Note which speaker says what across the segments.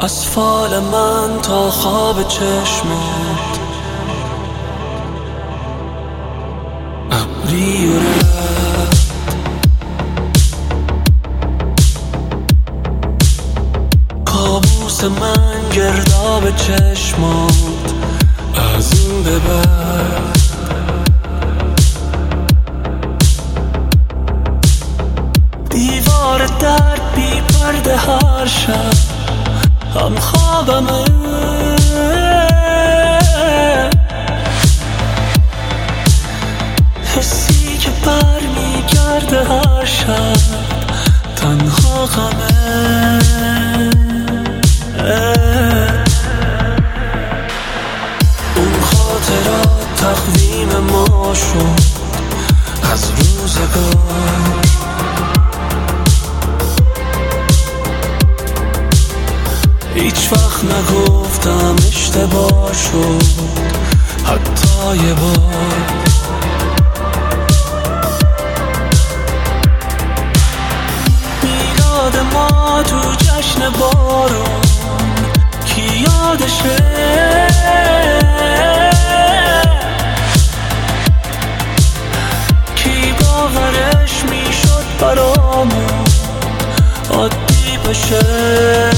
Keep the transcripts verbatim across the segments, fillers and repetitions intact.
Speaker 1: از فال من تا خواب چشمت ابری و رد کابوس من گرداب چشمات از این به بعد دیوار در بی پرده هر شب هم خوابمه حسی که بر میگرده هر شب تنها غمه اون خاطرات تقویم ما شد از روزگار هیچ وقت نگفتم اشتباه شد حتی یه بار میلاد ما تو جشن بارون کی یادشه کی باورش میشد برامون عادی بشه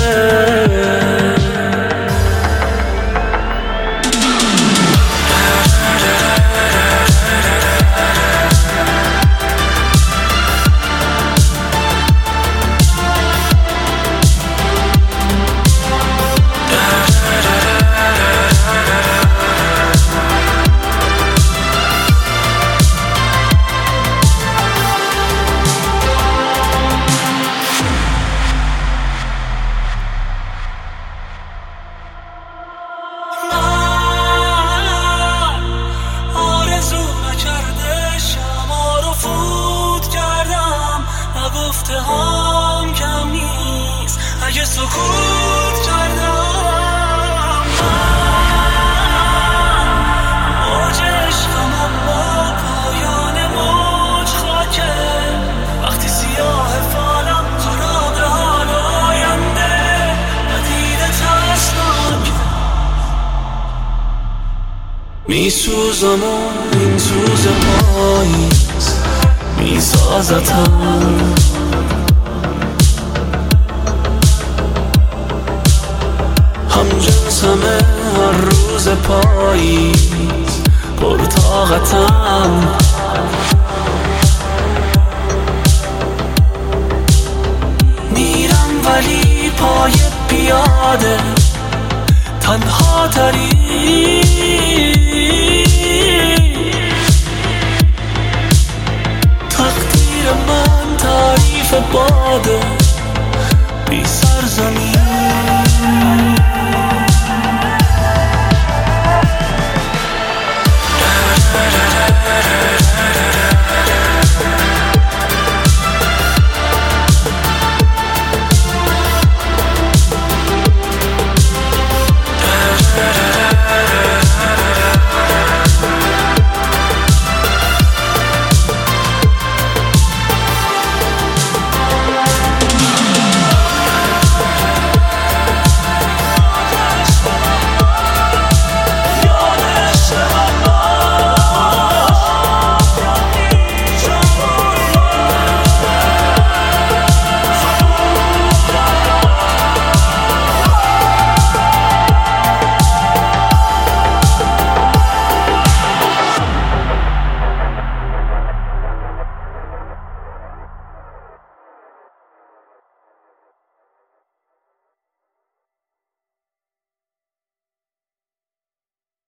Speaker 1: گفته هم کم نیست اگه سکوت کردم من موج عشقم اما پایان موج خاکه وقتی سیاه فالم خراب حال آینده ندیده ترسناک میسوزم و این سوز پاییز میسازتم هم جنسمه هر روز پاییز پرطاقتم میرم ولی پای پیاده تنها تری تقدیر من تعریف باده بی